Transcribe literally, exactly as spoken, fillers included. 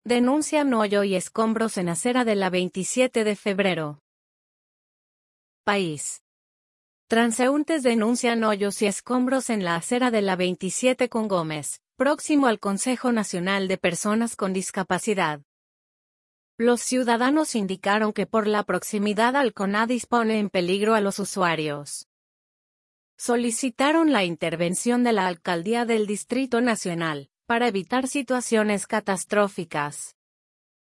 Denuncian hoyo y escombros en acera de la veintisiete de febrero. País. Transeúntes denuncian hoyos y escombros en la acera de la veintisiete con Gómez, próximo al Consejo Nacional de Personas con Discapacidad. Los ciudadanos indicaron que por la proximidad al CONADIS pone en peligro a los usuarios. Solicitaron la intervención de la Alcaldía del Distrito Nacional, para evitar situaciones catastróficas.